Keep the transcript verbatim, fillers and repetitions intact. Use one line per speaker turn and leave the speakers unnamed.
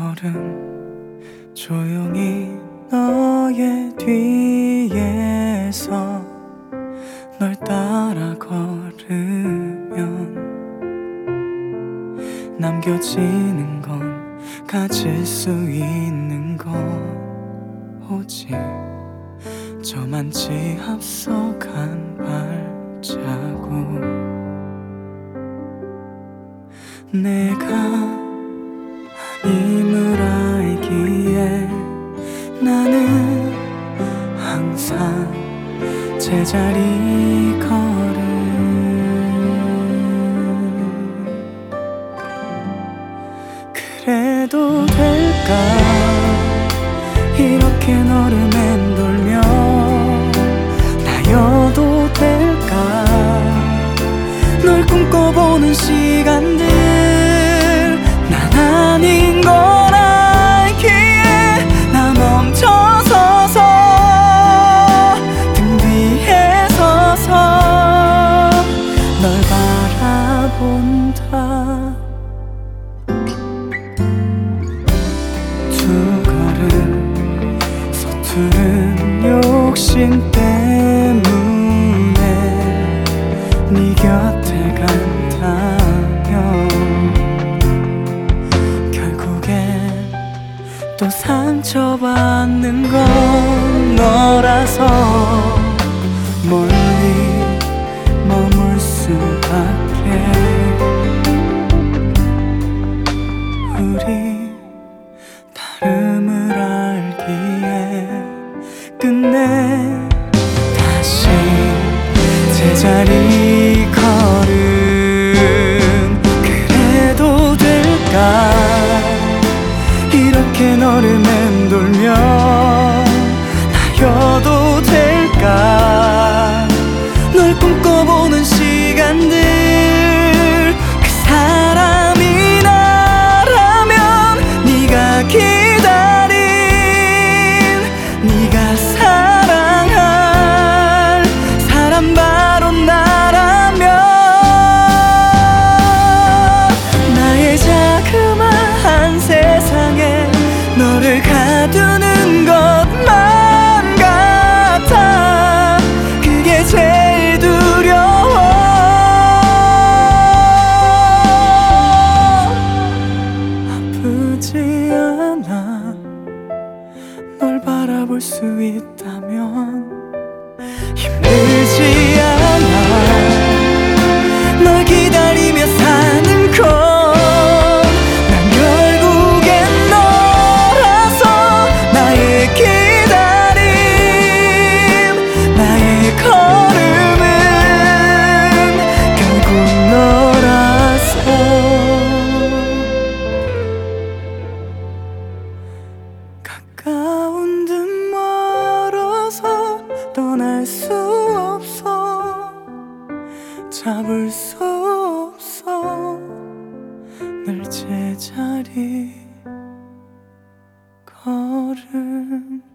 걸음 조용히 너의 뒤에서 널 따라 걸으면 남겨지는 건 가질 수 있는 거 오직 저만치 앞서간 발자국. 내가 아님을 알기에 나는 항상 제자리 걸음. 그래도 될까 이렇게 너를 맴돌며 나여도 될까 널 꿈꿔보는 시간들. 난 아닌 걸 알기에 나 멈춰서서 등 뒤에 서서 널 바라본다. 두 걸음 서투른 욕심 때문에 네 곁에 간다면 결국엔 또 상처받는 건 너라서 멀리 머물 수밖에. 우리 다름을 알기에 끝내 다시 제자리 걸음. 그래도 될까 이렇게 너를 맴돌며 나여도 될까 널 꿈꿔보는 시간들. 그 사람이 나라면 네가 기다린 네가 사랑할 사람 바로 나라면 나의 자그마한 세상에 너를 가두는 것만 같아. 그게 제일 두려워. 아프지 않아 널 바라볼 수 있다면. 힘들지 않아 널 기다리며 사는 건. 난 결국엔 너라서 나의 기다림 나의 걸음은 결국 너라서. 가까운 듯 멀어서 떠날 수 없어 잡을 수 없어 늘 제자리 걸음.